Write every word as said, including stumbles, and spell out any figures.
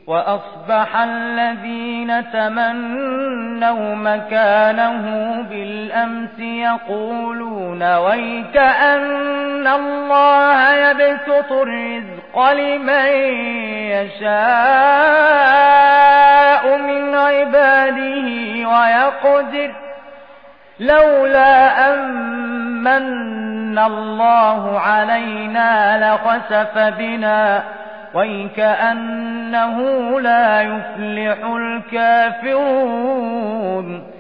وأصبح الذين تمنوا مكانه بالأمس يقولون ويكأن الله يبسط الرزق لمن يشاء من عباده ويقدر لولا أمن الله علينا لخسف بنا ويكأنه لا يفلح الكافرون